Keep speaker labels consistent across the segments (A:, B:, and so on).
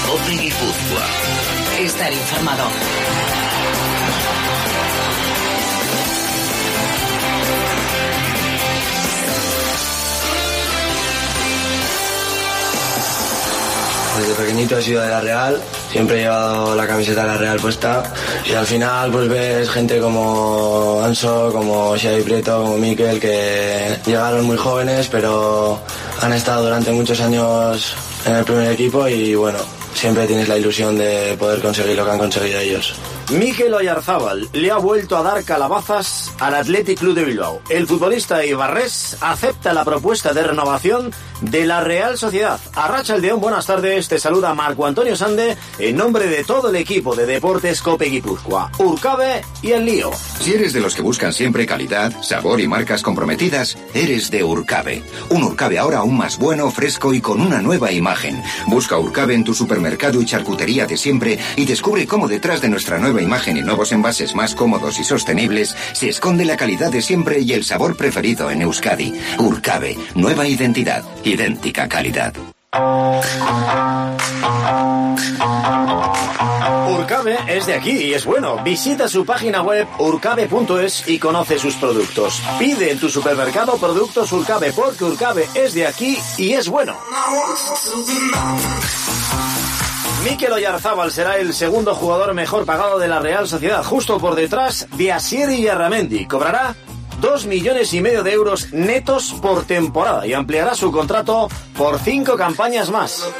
A: COPE Guipúzcoa.
B: Estar informado.
C: Desde pequeñito he sido de la Real, siempre he llevado la camiseta de la Real puesta y al final pues ves gente como Anso, como Xavi Prieto, como Mikel, que llegaron muy jóvenes pero han estado durante muchos años en el primer equipo y bueno, siempre tienes la ilusión de poder conseguir lo que han conseguido ellos.
D: Mikel Oyarzábal le ha vuelto a dar calabazas al Athletic Club de Bilbao. El futbolista ibarrés acepta la propuesta de renovación de la Real Sociedad. Arratsaldeon, buenas tardes, te saluda Marco Antonio Sande en nombre de todo el equipo de Deportes COPE Guipúzcoa, Urcabe y El Lío.
E: Si eres de los que buscan siempre calidad, sabor y marcas comprometidas, eres de Urcabe. Un Urcabe ahora aún más bueno, fresco y con una nueva imagen. Busca Urcabe en tu supermercado y charcutería de siempre y descubre cómo detrás de nuestra nueva imagen y nuevos envases más cómodos y sostenibles se esconde la calidad de siempre y el sabor preferido en Euskadi. Urcabe, nueva identidad, idéntica calidad.
D: Urcabe es de aquí y es bueno. Visita su página web urcabe.es y conoce sus productos. Pide en tu supermercado productos Urcabe porque Urcabe es de aquí y es bueno. Mikel Oyarzábal será el segundo jugador mejor pagado de la Real Sociedad, justo por detrás de Asier Illarramendi. Cobrará 2,5 millones de euros netos por temporada y ampliará su contrato por 5 campañas más.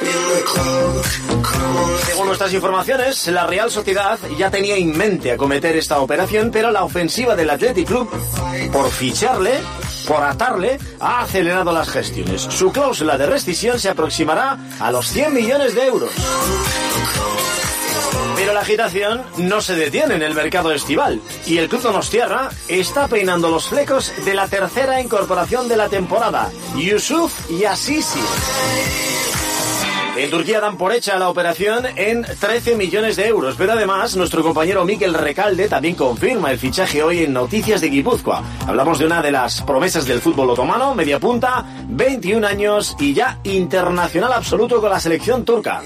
D: Según nuestras informaciones, la Real Sociedad ya tenía en mente acometer esta operación, pero la ofensiva del Athletic Club por ficharle, por atarle, ha acelerado las gestiones. Su cláusula de rescisión se aproximará a los 100 millones de euros. Pero la agitación no se detiene en el mercado estival y el club donostiarra está peinando los flecos de la tercera incorporación de la temporada, Yusuf Yazici. En Turquía dan por hecha la operación en 13 millones de euros, pero además nuestro compañero Mikel Recalde también confirma el fichaje hoy en Noticias de Guipúzcoa. Hablamos de una de las promesas del fútbol otomano, media punta, 21 años y ya internacional absoluto con la selección turca.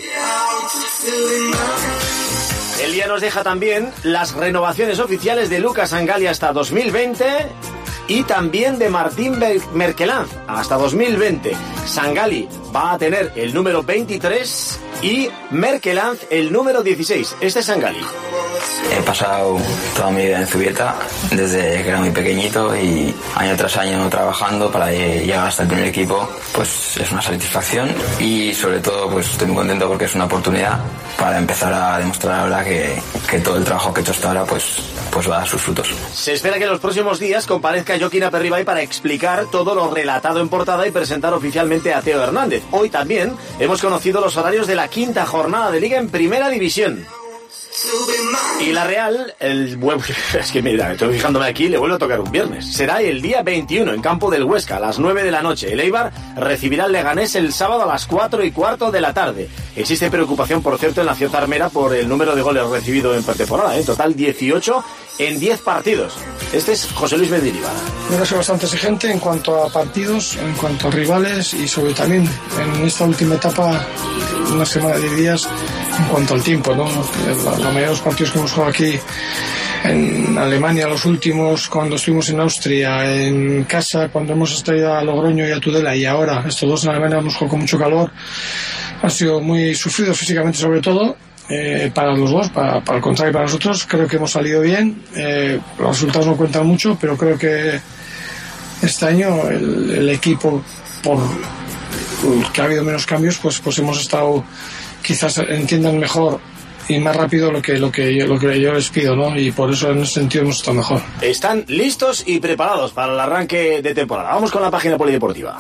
D: El día nos deja también las renovaciones oficiales de Lucas Sangali hasta 2020 y también de Martín Merkelanz hasta 2020. Sangali va a tener el número 23 y Merkelanz el número 16. Este es Sangali.
F: He pasado toda mi vida en Zubieta desde que era muy pequeñito y año tras año trabajando para llegar hasta el primer equipo, pues es una satisfacción y sobre todo pues estoy muy contento porque es una oportunidad para empezar a demostrar ahora que todo el trabajo que he hecho hasta ahora pues va a dar sus frutos.
D: Se espera que en los próximos días comparezca Joaquín Aperribay para explicar todo lo relatado en portada y presentar oficialmente a Teo Hernández. Hoy también hemos conocido los horarios de la quinta jornada de Liga en Primera División. Y la Real, es que mira, estoy fijándome aquí, le vuelvo a tocar un viernes. Será el día 21 en campo del Huesca a las 9 de la noche. El Eibar recibirá al Leganés el sábado a las 4:15 de la tarde. Existe preocupación, por cierto, en la ciudad armera por el número de goles recibido en pretemporada. En total 18 en 10 partidos. Este es José Luis Mendilibar.
G: Creo que soy bastante exigente en cuanto a partidos, en cuanto a rivales y sobre también en esta última etapa, una semana de días, en cuanto al tiempo, ¿no? La mayoría de los partidos que hemos jugado aquí en Alemania, los últimos, cuando estuvimos en Austria, en casa, cuando hemos estado a Logroño y a Tudela, y ahora estos dos en Alemania hemos jugado con mucho calor, han sido muy sufridos físicamente sobre todo. Para los dos, para el contrario y para nosotros, creo que hemos salido bien. Los resultados no cuentan mucho, pero creo que este año el equipo, por que ha habido menos cambios, pues hemos estado, quizás entiendan mejor y más rápido lo que yo les pido, ¿no? Y por eso en ese sentido hemos estado mejor.
D: Están listos y preparados para el arranque de temporada. Vamos con la página polideportiva.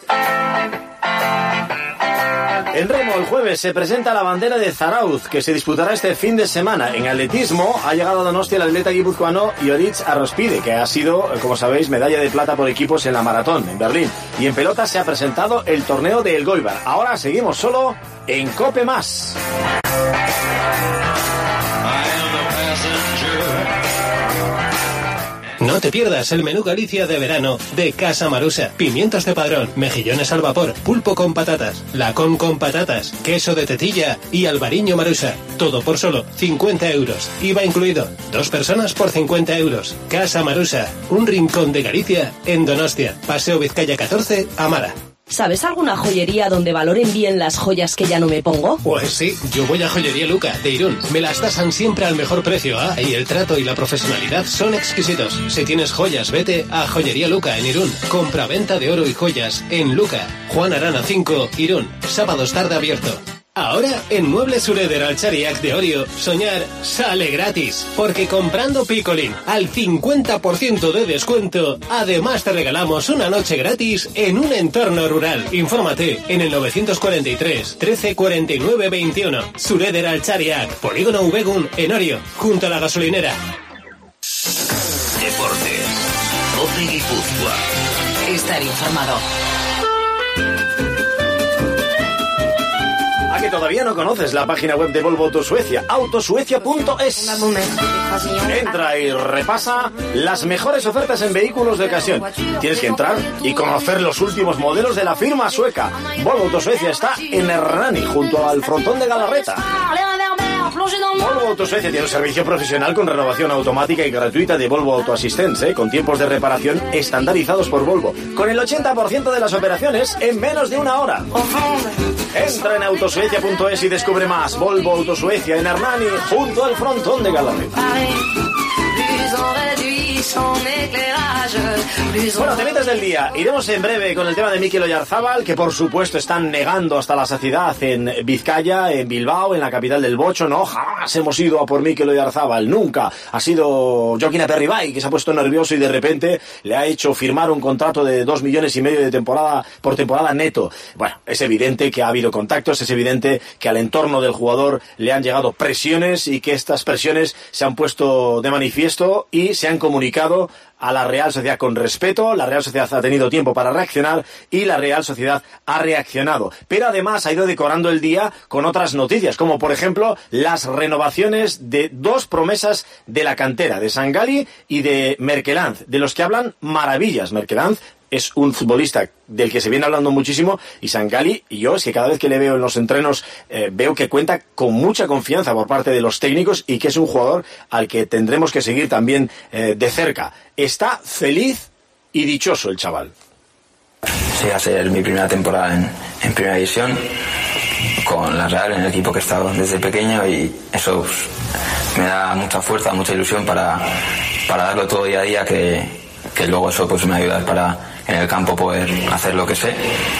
D: En remo, el jueves se presenta la bandera de Zarauz, que se disputará este fin de semana. En atletismo ha llegado a Donostia el atleta guipuzcoano Ioriz Arrospide, que ha sido, como sabéis, medalla de plata por equipos en la maratón en Berlín. Y en pelota se ha presentado el torneo de Elgoibar. Ahora seguimos solo en COPE+.
H: No
A: No te pierdas el menú Galicia de verano de Casa Marusa. Pimientos de Padrón, mejillones al vapor, pulpo con patatas, lacón con patatas, queso de tetilla y albariño Marusa. Todo por solo 50 euros. IVA incluido. 2 personas por 50 euros. Casa Marusa, un rincón de Galicia en Donostia. Paseo Vizcaya 14, Amara.
H: ¿Sabes alguna joyería donde valoren bien las joyas que ya no me pongo?
A: Pues sí, yo voy a Joyería Luca, de Irún. Me las tasan siempre al mejor precio, y el trato y la profesionalidad son exquisitos. Si tienes joyas, vete a Joyería Luca, en Irún. Compra-venta de oro y joyas en Luca. Juan Arana 5, Irún. Sábados tarde abierto. Ahora, en Muebles Sureder Alchariac de Orio, soñar sale gratis. Porque comprando Picolín al 50% de descuento, además te regalamos una noche gratis en un entorno rural. Infórmate en el 943 13 49 21. Sureder Alchariac, Polígono Ubegun, en Orio, junto a la gasolinera.
B: Deportes. Cope Guipúzcoa. Estar informado.
D: Que todavía no conoces la página web de Volvo Autosuecia, autosuecia.es. Entra y repasa las mejores ofertas en vehículos de ocasión. Tienes que entrar y conocer los últimos modelos de la firma sueca. Volvo Autosuecia está en Hernani, junto al frontón de Galarreta. Volvo Autosuecia tiene un servicio profesional con renovación automática y gratuita de Volvo Autoassistance, con tiempos de reparación estandarizados por Volvo, con el 80% de las operaciones en menos de una hora. Entra en autosuecia.es y descubre más. Volvo Autosuecia en Hernani, junto al frontón de Galarreta. Bueno, temitas del día. Iremos en breve con el tema de Mikel Oyarzábal, que por supuesto están negando hasta la saciedad en Vizcaya, en Bilbao, en la capital del Bocho. No, jamás hemos ido a por Mikel Oyarzábal, nunca. Ha sido Joaquín Aperribay, que se ha puesto nervioso y de repente le ha hecho firmar un contrato de 2,5 millones por temporada neto. Bueno, es evidente que ha habido contactos, es evidente que al entorno del jugador le han llegado presiones y que estas presiones se han puesto de manifiesto y se han comunicado a la Real Sociedad con respeto. La Real Sociedad ha tenido tiempo para reaccionar y la Real Sociedad ha reaccionado. Pero además ha ido decorando el día con otras noticias, como por ejemplo las renovaciones de 2 promesas de la cantera, de Sangali y de Merkelanz, de los que hablan maravillas. Merkelanz es un futbolista del que se viene hablando muchísimo, y Sangali, y yo es que cada vez que le veo en los entrenos veo que cuenta con mucha confianza por parte de los técnicos y que es un jugador al que tendremos que seguir también de cerca. Está feliz y dichoso el chaval.
F: Sí, va a ser mi primera temporada en Primera División con la Real, en el equipo que he estado desde pequeño, y eso me da mucha fuerza, mucha ilusión para darlo todo día a día, que luego eso pues me ayuda para en el campo poder hacer lo que sé,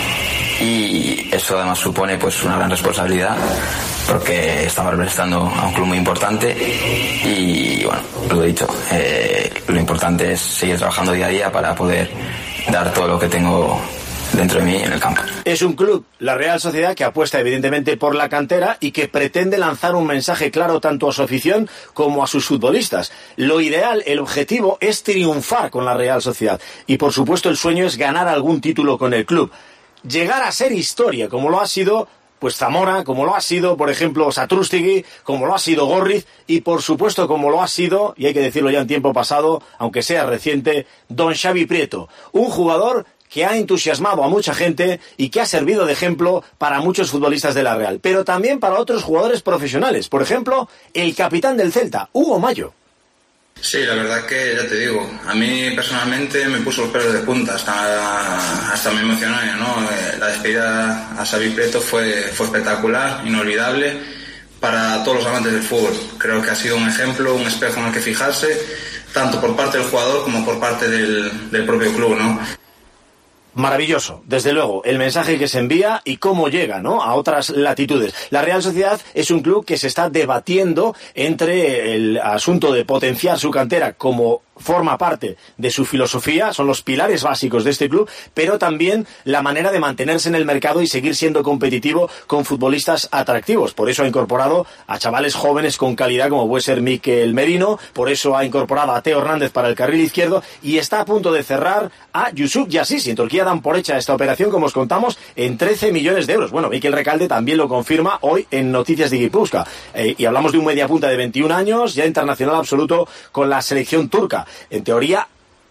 F: y eso además supone pues una gran responsabilidad, porque estamos representando a un club muy importante y bueno, lo he dicho, lo importante es seguir trabajando día a día para poder dar todo lo que tengo dentro de mí en el campo.
D: Es un club, la Real Sociedad, que apuesta evidentemente por la cantera y que pretende lanzar un mensaje claro tanto a su afición como a sus futbolistas. Lo ideal, el objetivo es triunfar con la Real Sociedad y por supuesto el sueño es ganar algún título con el club. Llegar a ser historia, como lo ha sido pues Zamora, como lo ha sido, por ejemplo, Satrústegui, como lo ha sido Gorriz y, por supuesto, como lo ha sido, y hay que decirlo ya en tiempo pasado, aunque sea reciente, don Xavi Prieto. Un jugador que ha entusiasmado a mucha gente y que ha servido de ejemplo para muchos futbolistas de la Real, pero también para otros jugadores profesionales. Por ejemplo, el capitán del Celta, Hugo Mayo.
I: Sí, la verdad que ya te digo, a mí personalmente me puso los pelos de punta, hasta me emocioné, ¿no? La despedida a Xavi Prieto fue espectacular, inolvidable para todos los amantes del fútbol. Creo que ha sido un ejemplo, un espejo en el que fijarse, tanto por parte del jugador como por parte del propio club, ¿no?
D: Maravilloso, desde luego, el mensaje que se envía y cómo llega, ¿no?, a otras latitudes. La Real Sociedad es un club que se está debatiendo entre el asunto de potenciar su cantera como forma parte de su filosofía, son los pilares básicos de este club, pero también la manera de mantenerse en el mercado y seguir siendo competitivo con futbolistas atractivos. Por eso ha incorporado a chavales jóvenes con calidad como puede ser Mikel Merino, por eso ha incorporado a Teo Hernández para el carril izquierdo y está a punto de cerrar a Yusuf Yassisi. En Turquía dan por hecha esta operación, como os contamos, en 13 millones de euros. Bueno, Mikel Recalde también lo confirma hoy en Noticias de Guipúzcoa. Y hablamos de un mediapunta de 21 años, ya internacional absoluto con la selección turca. En teoría,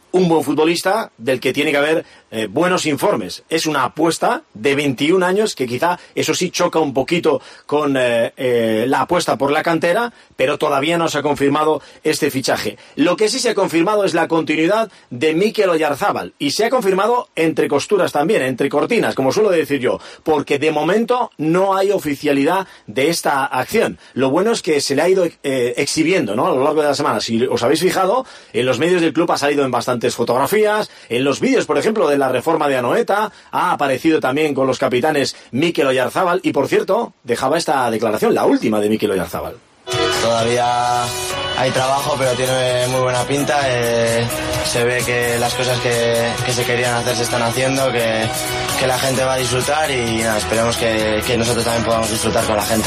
D: un buen futbolista del que tiene que haber buenos informes. Es una apuesta de 21 años que quizá, eso sí, choca un poquito con la apuesta por la cantera, pero todavía no se ha confirmado este fichaje. Lo que sí se ha confirmado es la continuidad de Mikel Oyarzábal, y se ha confirmado entre costuras también, entre cortinas, como suelo decir yo, porque de momento no hay oficialidad de esta acción. Lo bueno es que se le ha ido exhibiendo, ¿no?, a lo largo de la semana. Si os habéis fijado, en los medios del club ha salido en bastantes fotografías, en los vídeos, por ejemplo, de la reforma de Anoeta, ha aparecido también con los capitanes Mikel Oyarzábal, y por cierto, dejaba esta declaración, la última de Mikel Oyarzábal.
C: Todavía hay trabajo, pero tiene muy buena pinta. Se ve que las cosas que se querían hacer se están haciendo, que la gente va a disfrutar, y nada, esperemos que nosotros también podamos disfrutar con la gente.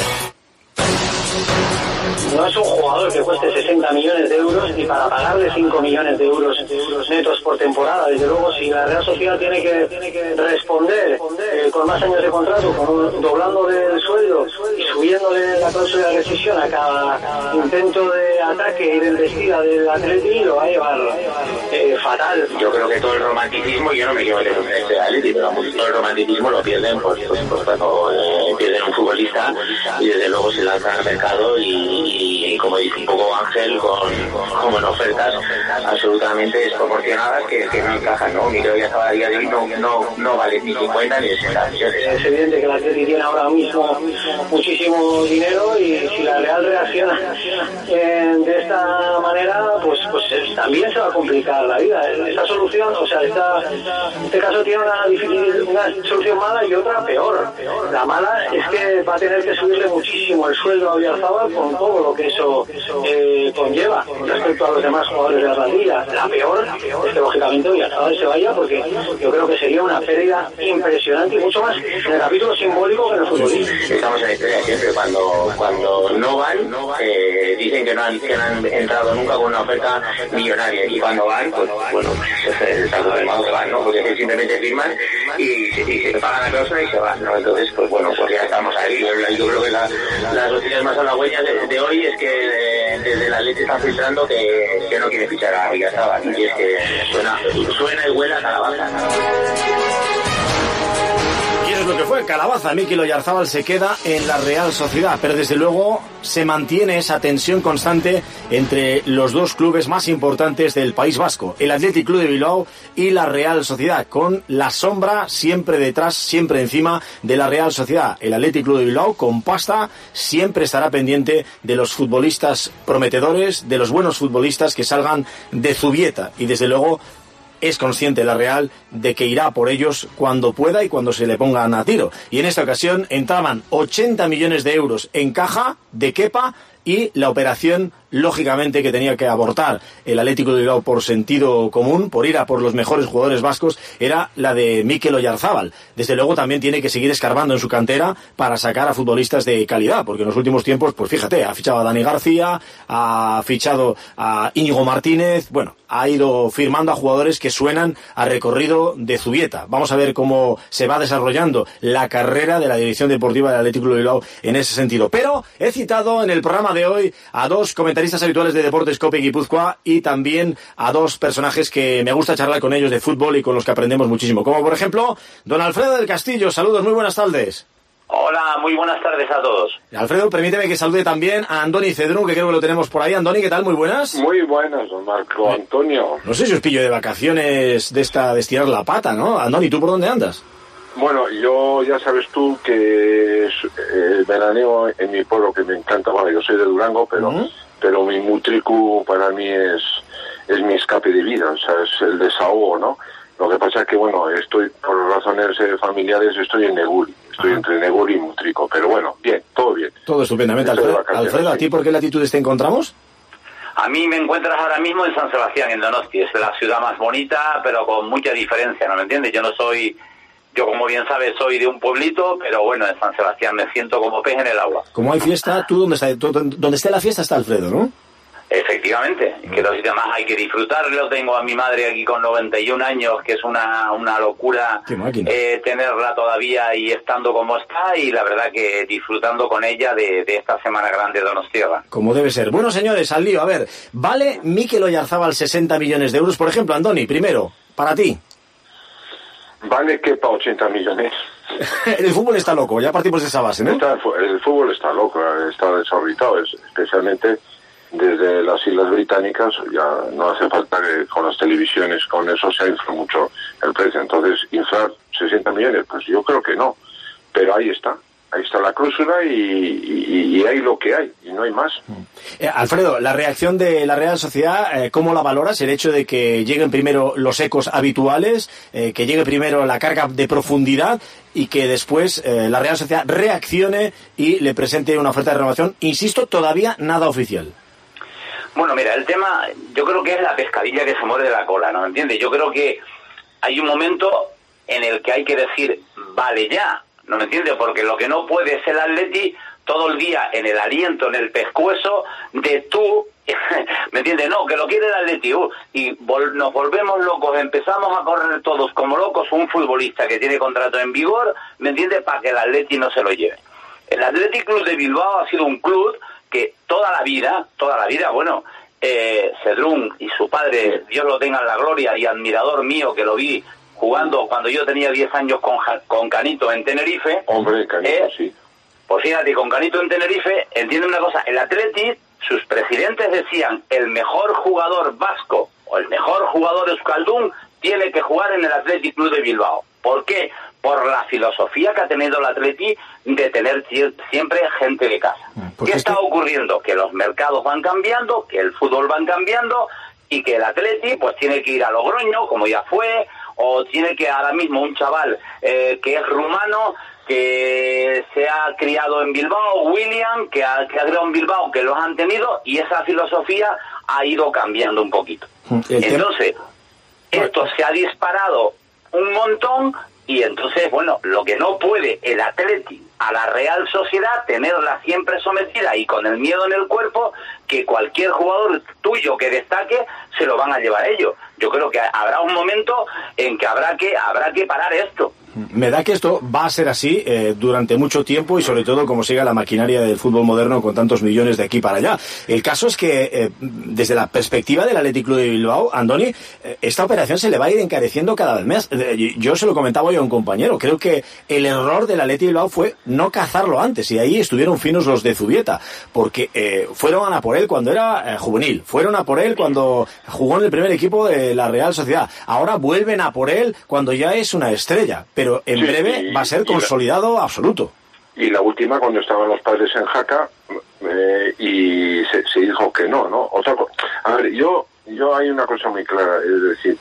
J: No es un jugador que cueste 60 millones de euros y para pagarle 5 millones de euros netos por temporada. Desde luego, si la Real Sociedad tiene que responder con más años de contrato, doblándole el sueldo y subiéndole la cláusula de rescisión a cada intento de ataque y de embestida del Atleti, lo va a llevar fatal.
K: Yo creo que todo el romanticismo, yo no me quiero meter en este Atleti, pero todo el romanticismo lo pierden pues cuando pierden un futbolista y desde luego se lanzan al mercado y como dice un poco Ángel, con ofertas absolutamente desproporcionadas que no encajan, ¿no? Creo que hasta el día de hoy no vale ni 50 ni 60 millones.
J: Es evidente que la Atleti tiene ahora mismo muchísimo dinero, y si la Real reacciona de esta manera, pues también se va a complicar la vida. Esta solución, o sea, este caso tiene una solución mala y otra peor. La mala es que va a tener que subirle muchísimo el sueldo a Oyarzábal con todo lo que eso conlleva respecto a los demás jugadores de la plantilla. La peor es que lógicamente Oyarzábal se vaya, porque yo creo que sería una pérdida impresionante, y mucho más en el capítulo simbólico que en el futbolístico.
K: Estamos en la historia siempre, cuando no van, dicen que no han entrado nunca con una oferta millonaria, y cuando van, pues bueno, está confirmado que van, ¿no? Porque simplemente firman y se pagan la cláusula y se van, ¿no? Entonces, pues bueno, pues ya estamos ahí. Yo creo que las noticias más halagüeñas de hoy es que desde la Atleti están filtrando que no quiere fichar a Oyarzábal, y es que suena y huele a calabaza.
D: Y eso es lo que fue, calabaza. Mikel Oyarzábal se queda en la Real Sociedad, pero desde luego se mantiene esa tensión constante entre los dos clubes más importantes del País Vasco, el Athletic Club de Bilbao y la Real Sociedad, con la sombra siempre detrás, siempre encima de la Real Sociedad. El Athletic Club de Bilbao, con pasta, siempre estará pendiente de los futbolistas prometedores, de los buenos futbolistas que salgan de Zubieta, y desde luego es consciente la Real de que irá por ellos cuando pueda y cuando se le pongan a tiro. Y en esta ocasión entraban 80 millones de euros en caja de Kepa, y la operación, lógicamente, que tenía que abortar el Atlético de Bilbao por sentido común, por ir a por los mejores jugadores vascos, era la de Mikel Oyarzábal. Desde luego también tiene que seguir escarbando en su cantera para sacar a futbolistas de calidad, porque en los últimos tiempos, pues fíjate, ha fichado a Dani García, ha fichado a Íñigo Martínez, bueno, ha ido firmando a jugadores que suenan a recorrido de Zubieta. Vamos a ver cómo se va desarrollando la carrera de la dirección deportiva del Atlético de Bilbao en ese sentido. Pero he citado en el programa de hoy a dos comentaristas habituales de Deportes COPE Guipúzcoa, y también a dos personajes que me gusta charlar con ellos de fútbol y con los que aprendemos muchísimo, como por ejemplo don Alfredo del Castillo. Saludos, muy buenas tardes.
L: Hola, muy buenas tardes a todos.
D: Alfredo, permíteme que salude también a Andoni Cedrún, que creo que lo tenemos por ahí. Andoni, ¿qué tal? Muy buenas.
M: Muy buenas, don Marco Antonio.
D: No sé si os pillo de vacaciones de estirar la pata, ¿no? Andoni, ¿tú por dónde andas?
M: Bueno, yo ya sabes tú que veraneo en mi pueblo, que me encanta. Bueno, yo soy de Durango, pero mi Mutriku para mí es mi escape de vida, o sea, es el desahogo, ¿no? Lo que pasa es que, bueno, estoy, por razones familiares, estoy en Neguri. Estoy entre Neguri y Mutrico, pero bueno, bien, todo bien.
D: Todo estupendamente. Alfredo, ¿a ti por qué latitudes te encontramos?
L: A mí me encuentras ahora mismo en San Sebastián, en Donosti. Es la ciudad más bonita, pero con mucha diferencia, ¿no me entiendes? Yo, como bien sabes, soy de un pueblito, pero bueno, en San Sebastián me siento como pez en el agua.
D: Como hay fiesta, tú donde esté la fiesta está Alfredo, ¿no?
L: Efectivamente, que los demás hay que disfrutarlo. Tengo a mi madre aquí con 91 años, que es una locura tenerla todavía y estando como está, y la verdad que disfrutando con ella de esta Semana Grande de Donostia.
D: Como debe ser. Bueno, señores, al lío. A ver, ¿vale Mikel Oyarzábal 60 millones de euros? Por ejemplo, Andoni, primero, para ti.
M: Vale Kepa 80 millones.
D: El fútbol está loco, ya partimos de esa base, ¿no?
M: El fútbol está loco, está desorbitado, especialmente desde las Islas Británicas. Ya no hace falta que con las televisiones, con eso se infla mucho el precio. Entonces, inflar 60 millones, pues yo creo que no. Pero ahí está la cláusula y hay lo que hay, y no hay más.
D: Alfredo, la reacción de la Real Sociedad, ¿cómo la valoras? El hecho de que lleguen primero los ecos habituales, que llegue primero la carga de profundidad y que después la Real Sociedad reaccione y le presente una oferta de renovación. Insisto, todavía nada oficial.
L: Bueno, mira, el tema, yo creo que es la pescadilla que se muerde la cola, ¿no? ¿Entiendes? Yo creo que hay un momento en el que hay que decir, vale ya, ¿no me entiendes? Porque lo que no puede es el Atleti todo el día en el aliento, en el pescuezo de tú, ¿me entiendes? No, que lo quiere el Atleti, y nos volvemos locos, empezamos a correr todos como locos un futbolista que tiene contrato en vigor, ¿me entiendes? Para que el Atleti no se lo lleve. El Athletic Club de Bilbao ha sido un club que toda la vida, bueno, Cedrún y su padre, Dios lo tenga en la gloria, y admirador mío, que lo vi jugando cuando yo tenía 10 años con Canito en Tenerife.
M: Hombre, Canito, sí.
L: Pues fíjate, con Canito en Tenerife, entiende una cosa, el Athletic, sus presidentes decían, el mejor jugador vasco o el mejor jugador euskaldún tiene que jugar en el Athletic Club de Bilbao. ¿Por qué? Por la filosofía que ha tenido el Atleti de tener siempre gente de casa. ¿Qué está ocurriendo? Que los mercados van cambiando, que el fútbol va cambiando, y que el Atleti pues tiene que ir a Logroño, como ya fue, o tiene que ahora mismo un chaval que es rumano, que se ha criado en Bilbao, William, que ha criado en Bilbao, que los han tenido, y esa filosofía ha ido cambiando un poquito. Entonces, esto se ha disparado un montón, y entonces, bueno, lo que no puede el Atleti a la Real Sociedad, tenerla siempre sometida y con el miedo en el cuerpo, que cualquier jugador tuyo que destaque se lo van a llevar ellos. Yo creo que habrá un momento en que habrá que parar esto.
D: Me da que esto va a ser así durante mucho tiempo, y sobre todo como siga la maquinaria del fútbol moderno con tantos millones de aquí para allá. El caso es que desde la perspectiva del Athletic Club de Bilbao, Andoni, esta operación se le va a ir encareciendo cada vez más. Yo se lo comentaba yo a un compañero, creo que el error del Athletic Bilbao fue no cazarlo antes, y ahí estuvieron finos los de Zubieta, porque fueron a por él cuando era juvenil, fueron a por él cuando jugó en el primer equipo de la Real Sociedad, ahora vuelven a por él cuando ya es una estrella, pero en breve va a ser consolidado absoluto.
M: Y la última, cuando estaban los padres en Jaca, y se dijo que no. A ver, yo hay una cosa muy clara, es decir,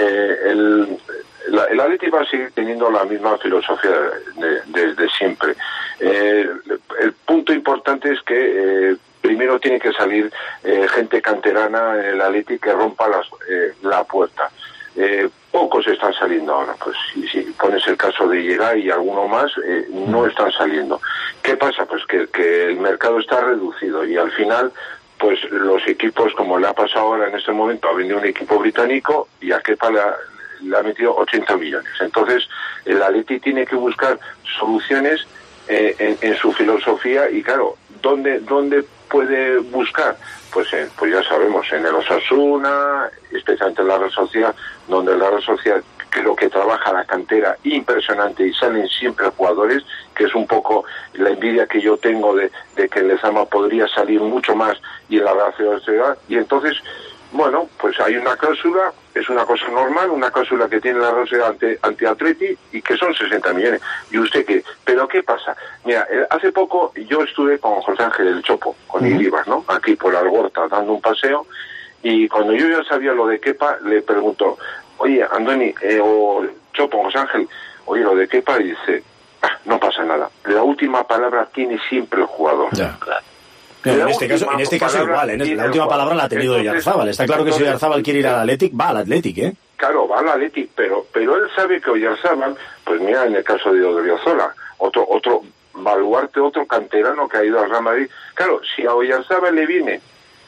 M: el Atleti va a seguir teniendo la misma filosofía desde siempre. El punto importante es que primero tiene que salir gente canterana en el Atleti que rompa la puerta. Pocos están saliendo ahora, pues si pones el caso de Llegar y alguno más, no están saliendo. ¿Qué pasa? Pues que el mercado está reducido, y al final pues los equipos, como le ha pasado ahora en este momento, ha venido un equipo británico y a Kepa le ha metido 80 millones. Entonces el Atleti tiene que buscar soluciones en su filosofía, y claro, ¿dónde puede buscar? Pues ya sabemos, en el Osasuna, especialmente en la Real Sociedad, donde la Real Sociedad creo que trabaja la cantera impresionante y salen siempre jugadores, que es un poco la envidia que yo tengo de que Lezama podría salir mucho más y en la Real Sociedad. Y entonces, bueno, pues hay una cláusula, es una cosa normal, una cláusula que tiene la Real Sociedad ante Atleti, y que son 60 millones. ¿Y usted qué? ¿Pero qué pasa? Mira, hace poco yo estuve con José Ángel El Chopo, con Iribar, ¿no? Aquí por Algorta, dando un paseo, y cuando yo ya sabía lo de Kepa, le preguntó, oye, Andoni, o Chopo, José Ángel, oye, lo de Kepa, y dice, no pasa nada. La última palabra tiene siempre el jugador.
D: Ya, claro. Pero en este caso igual, la última palabra la ha tenido Oyarzábal. Está claro que si Oyarzábal quiere ir al Athletic, va al Athletic, ¿eh?
M: Claro, va al Athletic, pero él sabe que Oyarzábal, pues mira, en el caso de Odriozola, otro baluarte, otro canterano que ha ido al Real Madrid. Claro, si a Oyarzábal le viene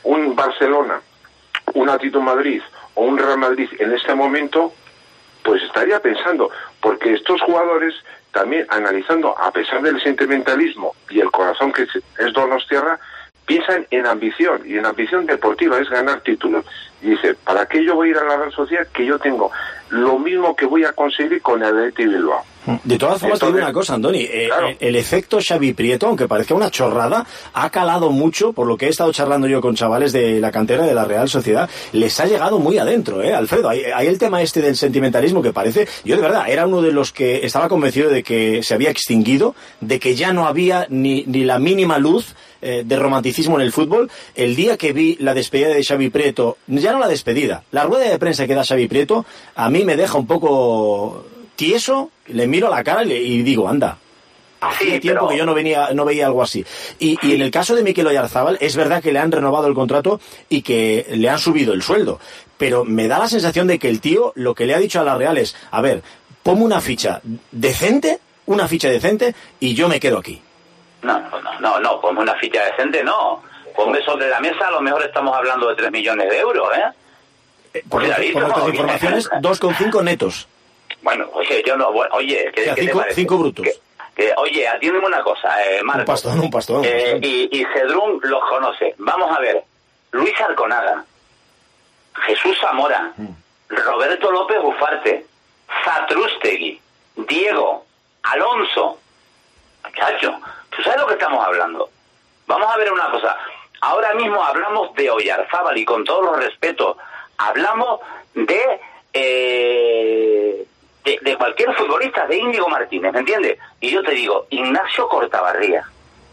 M: un Barcelona, un Atlético de Madrid o un Real Madrid en este momento, pues estaría pensando, porque estos jugadores también analizando, a pesar del sentimentalismo y el corazón que es Donostiarra, piensan en ambición, y en ambición deportiva es ganar títulos. Y dice, ¿para qué yo voy a ir a la Real Sociedad que yo tengo lo mismo que voy a conseguir con el Athletic Bilbao?
D: De todas formas, te digo una cosa, Andoni, claro, el efecto Xavi Prieto, aunque parezca una chorrada, ha calado mucho, por lo que he estado charlando yo con chavales de la cantera de la Real Sociedad, les ha llegado muy adentro, Alfredo. Hay el tema este del sentimentalismo que parece, yo de verdad, era uno de los que estaba convencido de que se había extinguido, de que ya no había ni la mínima luz de romanticismo en el fútbol. El día que vi la despedida de Xavi Prieto, ya no la despedida, la rueda de prensa que da Xavi Prieto, a mí me deja un poco tieso, le miro a la cara y digo, anda, hacía tiempo que yo no veía algo así. Y en el caso de Mikel Oyarzábal, es verdad que le han renovado el contrato y que le han subido el sueldo, pero me da la sensación de que el tío lo que le ha dicho a la Real es, a ver, ponme una ficha decente y yo me quedo aquí.
L: No, ponme una ficha decente, no. Ponme sobre la mesa, a lo mejor estamos hablando de 3 millones de euros,
D: Por nuestras informaciones, 2,5 netos.
L: Bueno, oye, yo no... Oye, ¿qué te parece?
D: 5 brutos.
L: Oye, atiéndeme una cosa, Marco.
D: Un pastón.
L: Y Cedrún los conoce. Vamos a ver. Luis Arconada, Jesús Zamora, Roberto López Ufarte, Satrústegui, Diego, Alonso. Muchacho, ¿tú sabes lo que estamos hablando? Vamos a ver una cosa. Ahora mismo hablamos de Oyarzábal y con todos los respetos, hablamos de cualquier futbolista, de Íñigo Martínez, ¿me entiendes? Y yo te digo, Ignacio Cortabarría.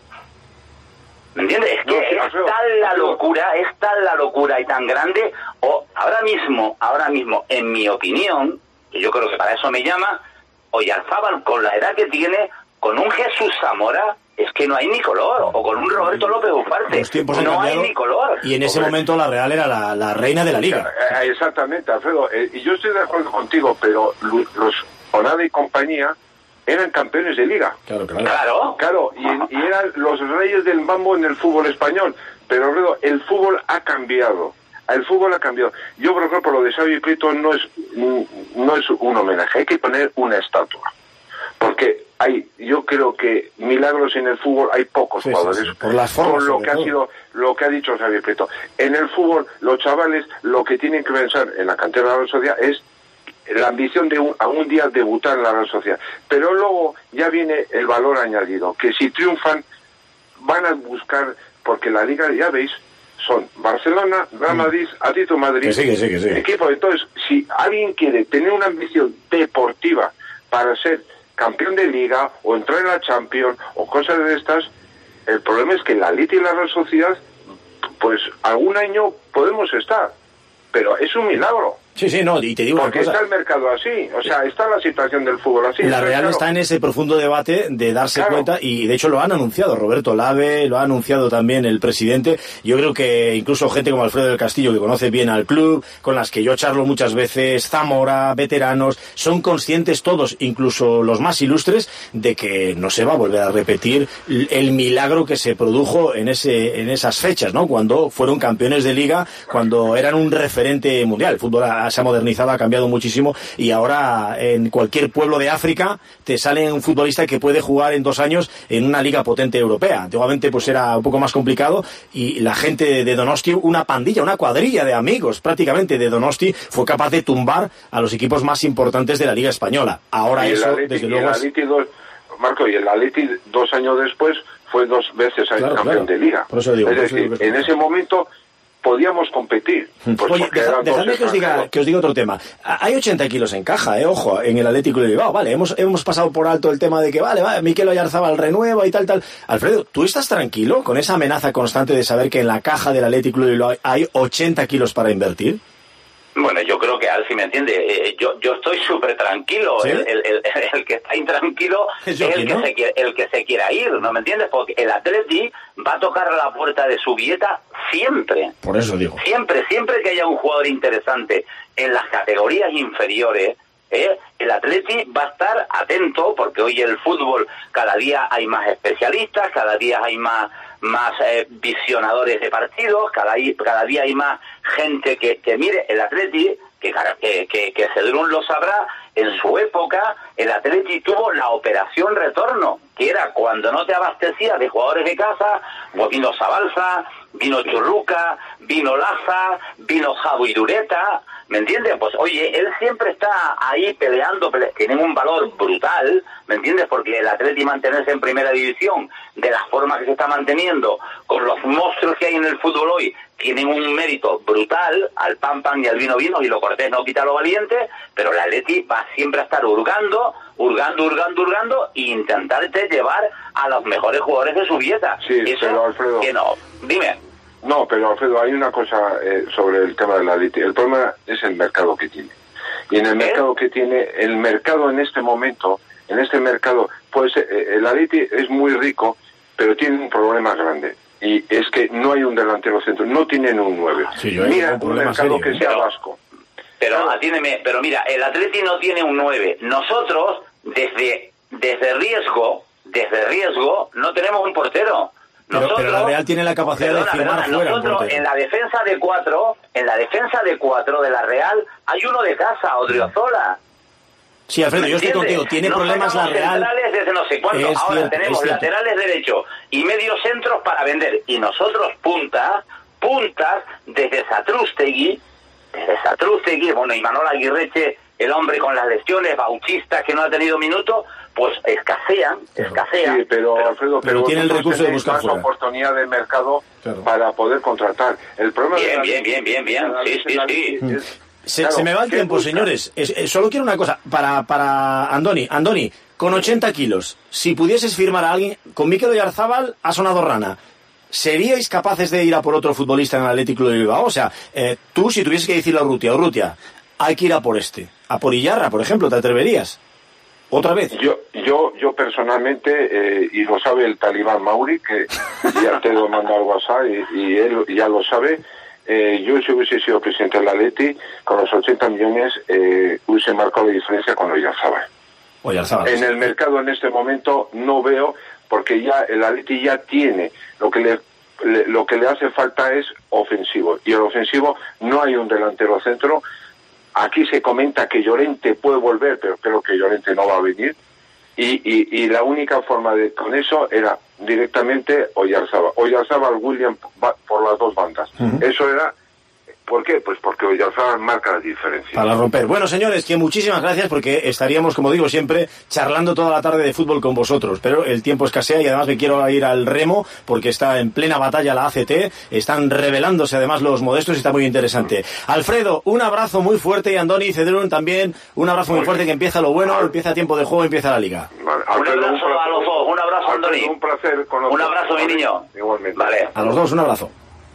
L: ¿Me entiendes? Es que es tal la locura y tan grande, ahora mismo, en mi opinión, que yo creo que para eso me llama, Oyarzábal, con la edad que tiene, con un Jesús Zamora, es que no hay ni color, o con un Roberto López Ufarte, no hay ni color.
D: Y en ese momento la Real era la reina de la liga.
M: Exactamente, Alfredo, y yo estoy de acuerdo contigo, pero los Onada y compañía eran campeones de liga. Claro, y eran los reyes del mambo en el fútbol español, pero Alfredo, el fútbol ha cambiado. Yo, por ejemplo, lo de Xavi Prieto no es un homenaje, hay que poner una estatua, porque yo creo que milagros en el fútbol hay pocos jugadores,
D: por las formas,
M: lo que ha dicho Xavi Prieto. En el fútbol, los chavales lo que tienen que pensar en la cantera de la Real Sociedad es la ambición de algún día debutar en la Real Sociedad, pero luego ya viene el valor añadido, que si triunfan van a buscar, porque la liga, ya veis, son Barcelona, Real Madrid, Atlético de Madrid,
D: que
M: equipo. Entonces, si alguien quiere tener una ambición deportiva para ser campeón de liga o entrar en la Champions o cosas de estas, el problema es que la Athletic y la Real Sociedad, pues algún año podemos estar, pero es un milagro.
D: Sí, no, y te digo
M: porque
D: una cosa.
M: Está el mercado así, o sea, está la situación del fútbol así.
D: La Real está en ese profundo debate de darse cuenta, y de hecho lo han anunciado Roberto Lave, lo ha anunciado también el presidente. Yo creo que incluso gente como Alfredo del Castillo, que conoce bien al club, con las que yo charlo muchas veces, Zamora, veteranos, son conscientes todos, incluso los más ilustres, de que no se va a volver a repetir el milagro que se produjo en esas fechas, ¿no? Cuando fueron campeones de liga, cuando eran un referente mundial. El fútbol se ha modernizado, ha cambiado muchísimo, y ahora en cualquier pueblo de África te sale un futbolista que puede jugar en 2 años en una liga potente europea. Antiguamente pues era un poco más complicado, y la gente de Donosti, una cuadrilla de amigos prácticamente de Donosti, fue capaz de tumbar a los equipos más importantes de la liga española. Ahora y eso, desde luego,
M: Marco, y el Athletic 2 años después fue 2 veces campeón de liga.
D: Por eso digo,
M: es decir, en ese momento podíamos competir. Pues
D: oye, dejadme que os diga otro tema. Hay 80 kilos en caja, ojo, en el Atlético de Bilbao. Vale, hemos pasado por alto el tema de que vale, Mikel Oyarzábal renueva y tal. Alfredo, ¿tú estás tranquilo con esa amenaza constante de saber que en la caja del Atlético de Bilbao hay 80 kilos para invertir?
L: Bueno, yo creo que Alfie me entiende. Yo estoy súper tranquilo. ¿Sí? El que está intranquilo es el que se quiera ir, ¿no me entiendes? Porque el Atleti va a tocar a la puerta de su Vieta siempre.
D: Por eso digo.
L: Siempre que haya un jugador interesante en las categorías inferiores, el Atleti va a estar atento, porque hoy el fútbol cada día hay más especialistas, cada día hay más visionadores de partidos, cada día hay más gente que mire el Atleti, que Cedrún lo sabrá. En su época el Atleti tuvo la operación retorno, que era cuando no te abastecías de jugadores de casa, pues vino Zabalza, vino Churruca, vino Laza, vino Javo y Dureta, ¿me entiendes? Pues oye, él siempre está ahí peleando, tienen un valor brutal, ¿me entiendes? Porque el Atleti mantenerse en primera división de la forma que se está manteniendo, con los monstruos que hay en el fútbol hoy, tienen un mérito brutal, al pan y al vino, y lo cortés no quita lo valiente, pero el Atleti va siempre a estar hurgando e intentarte llevar a los mejores jugadores de su dieta.
M: Sí,
L: eso,
M: pero Alfredo...
L: que no. Dime.
M: No, pero Alfredo, hay una cosa sobre el tema del Atleti. El problema es el mercado que tiene. Y en el mercado que tiene, el mercado en este momento, pues el Atleti es muy rico, pero tiene un problema grande. Y es que no hay un delantero centro, no tienen un 9.
D: Sí,
M: mira un mercado serio, que sea vasco.
L: Pero atiéndeme, pero mira, el Atleti no tiene un 9. Nosotros, desde riesgo, no tenemos un portero.
D: Pero la Real tiene la capacidad de firmar fuera un portero.
L: En la defensa de cuatro de la Real hay uno de casa, Odriozola.
D: Sí, Alfredo, yo estoy contigo. Tiene problemas la Real.
L: Centrales desde no sé cuánto. Ahora
D: cierto,
L: tenemos laterales derechos y medios centros para vender. Y nosotros puntas desde Satrústegui, bueno, y Manol Aguirreche, el hombre con las lesiones, Bautista, que no ha tenido minutos, pues escasean.
M: Sí, pero Alfredo,
D: pero tiene el recurso de buscar fuera.
M: Oportunidad de mercado para poder contratar. El problema
L: bien. Sí.
D: Se me va el tiempo, señores. Solo quiero una cosa. Para Andoni, con 80 kilos, si pudieses firmar a alguien, con Mikel Oyarzábal ha sonado rana. ¿Seríais capaces de ir a por otro futbolista en el Atlético de Bilbao? O sea, tú, si tuvieses que decirle a Urrutia, hay que ir a por a por Iyarra, por ejemplo, ¿te atreverías? ¿Otra vez?
M: Yo personalmente, y lo sabe el talibán Mauri, que ya te lo mandó al WhatsApp, y él ya lo sabe, yo si hubiese sido presidente del Atleti, con los 80 millones hubiese marcado la diferencia con Oyarzábal. En el mercado en este momento no veo, porque ya el Atleti ya tiene, lo que le hace falta es ofensivo, y el ofensivo no hay un delantero centro. Aquí se comenta que Llorente puede volver, pero creo que Llorente no va a venir, y la única forma con eso era directamente Oyarzábal, William por las dos bandas. Eso era. ¿Por qué? Pues porque Oyarzábal marca la diferencia.
D: Para romper. Bueno, señores, que muchísimas gracias, porque estaríamos, como digo siempre, charlando toda la tarde de fútbol con vosotros, pero el tiempo escasea y además me quiero ir al remo porque está en plena batalla la ACT, están revelándose además los modestos y está muy interesante. Alfredo, un abrazo muy fuerte, y Andoni, Cedrún también, un abrazo muy fuerte, que empieza lo bueno, empieza tiempo de juego, empieza la liga.
L: Vale. Un abrazo a los dos, un abrazo, Andoni.
M: Un placer conocerte.
L: Un abrazo, mi niño.
M: Igualmente.
L: Vale.
D: A los dos, un abrazo.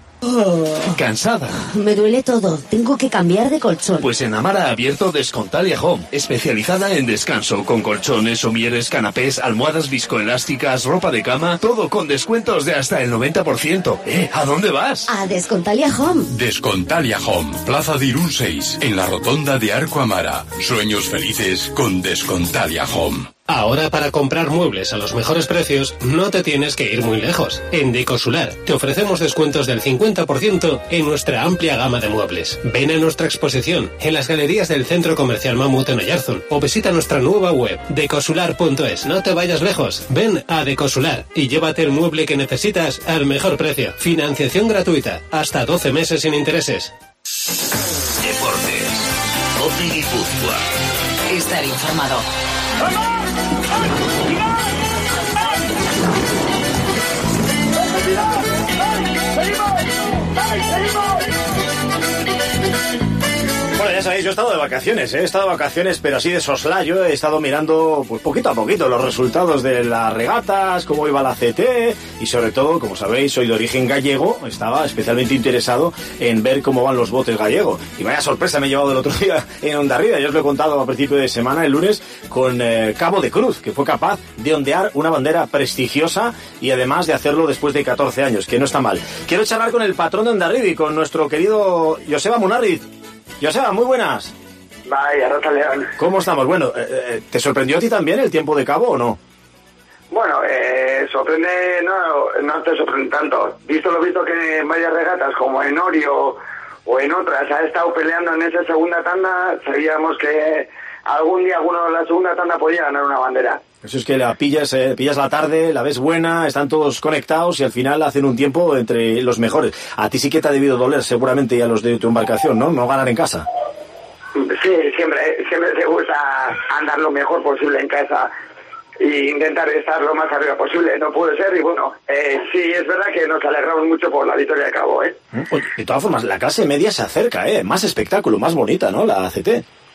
A: ¿Cansada?
H: Me duele todo. Tengo que cambiar de colchón.
A: Pues en Amara ha abierto Descontalia Home, especializada en descanso, con colchones, somieres, canapés, almohadas viscoelásticas, ropa de cama, todo con descuentos de hasta el 90%. ¿A dónde vas?
H: A Descontalia Home.
N: Descontalia Home, Plaza de Irún 6, en la rotonda de Arco Amara. Sueños felices con Descontalia Home.
A: Ahora, para comprar muebles a los mejores precios, no te tienes que ir muy lejos. En Decosular te ofrecemos descuentos del 50% en nuestra amplia gama de muebles. Ven a nuestra exposición en las galerías del Centro Comercial Mamut en Oyarzun o visita nuestra nueva web, decosular.es. No te vayas lejos. Ven a Decosular y llévate el mueble que necesitas al mejor precio. Financiación gratuita, hasta 12 meses sin intereses.
B: Deportes. COPE Guipúzcoa. Estar informado.
D: Bueno, ya sabéis, yo he estado de vacaciones, pero así de soslayo. He estado mirando, pues poquito a poquito, los resultados de las regatas, cómo iba la CT, y sobre todo, como sabéis, soy de origen gallego, estaba especialmente interesado en ver cómo van los botes gallegos. Y vaya sorpresa me he llevado el otro día en Hondarribia. Yo os lo he contado a principio de semana, el lunes, con Cabo de Cruz, que fue capaz de ondear una bandera prestigiosa y además de hacerlo después de 14 años, que no está mal. Quiero charlar con el patrón de Hondarribia y con nuestro querido Joseba Munarriz. Joseba, muy buenas.
O: Vaya, Rata León.
D: ¿Cómo estamos? Bueno, ¿te sorprendió a ti también el tiempo de Cabo o no?
O: Bueno, sorprende, no te sorprende tanto. Visto lo visto que en varias regatas, como en Orio o en otras, ha estado peleando en esa segunda tanda, sabíamos que algún día alguno de la segunda tanda podía ganar una bandera.
D: Eso es que la pillas la tarde, la ves buena, están todos conectados y al final hacen un tiempo entre los mejores. A ti sí que te ha debido doler seguramente y a los de tu embarcación, ¿no? No ganar en casa.
O: Sí, siempre te gusta andar lo mejor posible en casa e intentar estar lo más arriba posible. No pudo ser y bueno, sí, es verdad que nos alegramos mucho por la victoria de Cabo, ¿eh?
D: De todas formas, la clase media se acerca, más espectáculo, más bonita, ¿no? La ACT.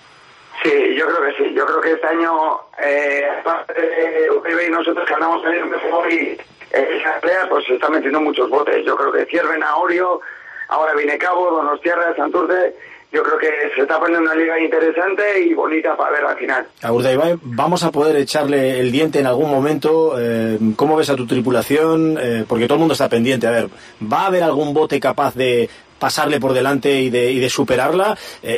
O: Sí, yo creo que sí. Yo creo que este año, aparte de UPB y nosotros que andamos en el mejor y esa pelea, pues se están metiendo muchos botes. Yo creo que Ciervena, Orio, ahora viene Cabo, Donostiarra, Santurce. Yo creo que se está poniendo una liga interesante y bonita para ver al final.
D: A Urdaibai, ¿vamos a poder echarle el diente en algún momento? ¿Cómo ves a tu tripulación? Porque todo el mundo está pendiente. A ver, ¿va a haber algún bote capaz de pasarle por delante y de superarla?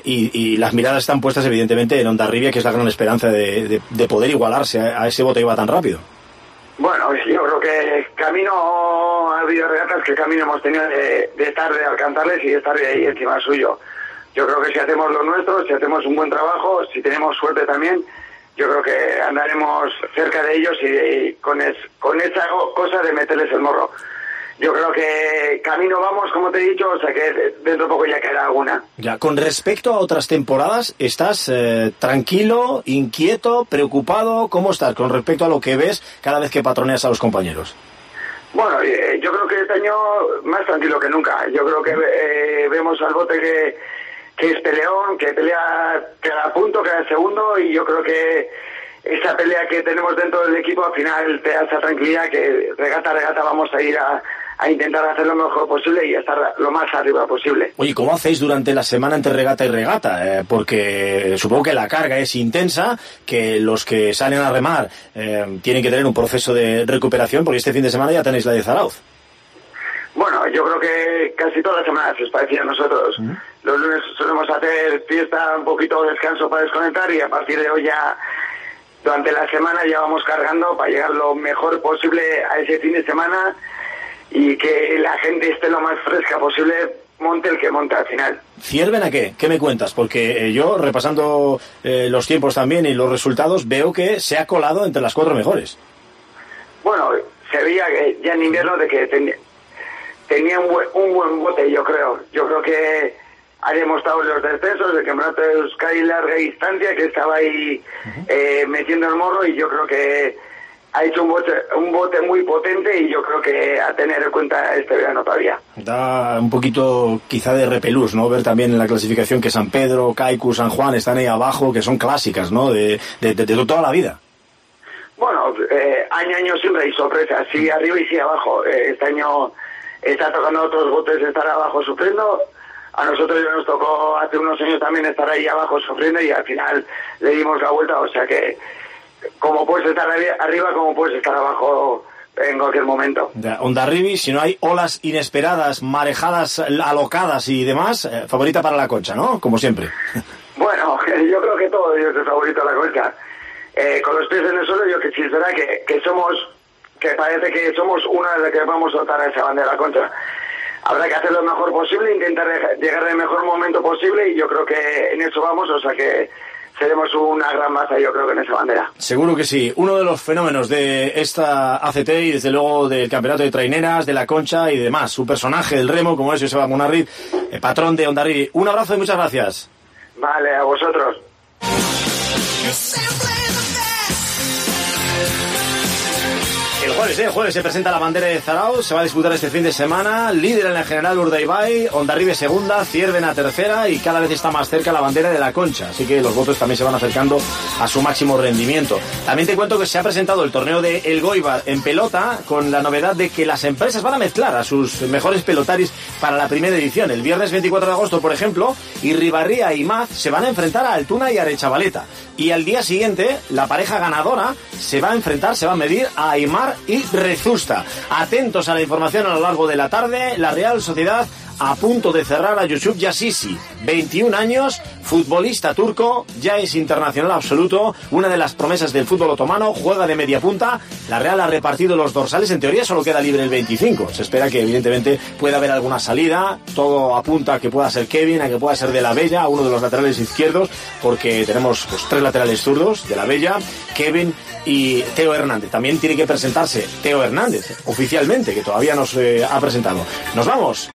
D: Y las miradas están puestas evidentemente en Hondarribia, que es la gran esperanza de poder igualarse a ese bote que va tan rápido.
O: Bueno, yo creo que camino, ha habido regatas que camino hemos tenido de estar de alcanzarles y de estar de ahí encima suyo. Yo creo que si hacemos lo nuestro, si hacemos un buen trabajo, si tenemos suerte también, yo creo que andaremos cerca de ellos y con esa cosa de meterles el morro. Yo creo que camino vamos, como te he dicho, o sea que dentro de poco ya queda alguna.
D: Ya, con respecto a otras temporadas, ¿estás tranquilo, inquieto, preocupado? ¿Cómo estás con respecto a lo que ves cada vez que patroneas a los compañeros?
O: Bueno, yo creo que este año más tranquilo que nunca. Yo creo que vemos al bote que es peleón, que pelea cada punto, cada segundo, y yo creo que esa pelea que tenemos dentro del equipo al final te da esa tranquilidad que regata a regata vamos a ir a intentar hacer lo mejor posible y estar lo más arriba posible.
D: Oye, ¿cómo hacéis durante la semana entre regata y regata? Porque supongo que la carga es intensa, que los que salen a remar tienen que tener un proceso de recuperación, porque este fin de semana ya tenéis la de Zarauz.
O: Bueno, yo creo que casi todas las semanas es parecido a nosotros. Los lunes solemos hacer fiesta, un poquito de descanso para desconectar y a partir de hoy ya durante la semana ya vamos cargando para llegar lo mejor posible a ese fin de semana y que la gente esté lo más fresca posible, monte el que monte al final.
D: ¿Cierven a qué? ¿Qué me cuentas? Porque yo, repasando los tiempos también y los resultados, veo que se ha colado entre las 4 mejores.
O: Bueno, se veía que ya en invierno de que tenía un buen bote, yo creo. Yo creo que ha demostrado los descensos, el campeonato de Euskadi larga distancia, que estaba ahí metiendo el morro, y yo creo que ha hecho un bote muy potente y yo creo que a tener en cuenta este verano todavía.
D: Da un poquito quizá de repelús, ¿no? Ver también en la clasificación que San Pedro, Kaiku, San Juan están ahí abajo, que son clásicas, ¿no? De toda la vida.
O: Bueno, año a año siempre hay sorpresas, sí arriba y sí abajo. Este año está tocando a otros botes estar abajo sufriendo. A nosotros ya nos tocó hace unos años también estar ahí abajo sufriendo y al final le dimos la vuelta, o sea que como puedes estar arriba, como puedes estar abajo en cualquier momento.
D: Hondarribia, si no hay olas inesperadas, marejadas alocadas y demás, favorita para la Concha, ¿no? Como siempre.
O: Bueno, yo creo que todo es el favorito a la Concha. Con los pies en el suelo, yo que sí es verdad que parece que somos una de las que vamos a soltar a esa bandera a la Concha. Habrá que hacer lo mejor posible, intentar llegar en el mejor momento posible y yo creo que en eso vamos, o sea que seremos una gran masa, yo creo que en esa bandera.
D: Seguro que sí. Uno de los fenómenos de esta ACT y desde luego del campeonato de traineras, de la Concha y demás. Su personaje del remo, como es Joseba Munarriz, patrón de Hondarribia. Un abrazo y muchas gracias.
O: Vale, a vosotros.
D: El jueves se presenta la bandera de Zarauz, se va a disputar este fin de semana, líder en la general Urdaibai, Hondarribia segunda, Ciervena tercera y cada vez está más cerca la bandera de la Concha, así que los votos también se van acercando a su máximo rendimiento. También te cuento que se ha presentado el torneo de Elgoibar en pelota con la novedad de que las empresas van a mezclar a sus mejores pelotaris para la primera edición. El viernes 24 de agosto, por ejemplo, Irribarría y Maz se van a enfrentar a Altuna y Arechavaleta. Y al día siguiente, la pareja ganadora se va a medir a Aimar y Rezusta. Atentos a la información a lo largo de la tarde. La Real Sociedad a punto de cerrar a Yusuf Yazici, 21 años, futbolista turco, ya es internacional absoluto, una de las promesas del fútbol otomano, juega de media punta. La Real ha repartido los dorsales, en teoría solo queda libre el 25. Se espera que evidentemente pueda haber alguna salida, todo apunta a que pueda ser Kevin, a que pueda ser De la Bella, uno de los laterales izquierdos, porque tenemos pues 3 laterales zurdos, De la Bella, Kevin y Theo Hernández. También tiene que presentarse Theo Hernández oficialmente, que todavía no se ha presentado. Nos vamos.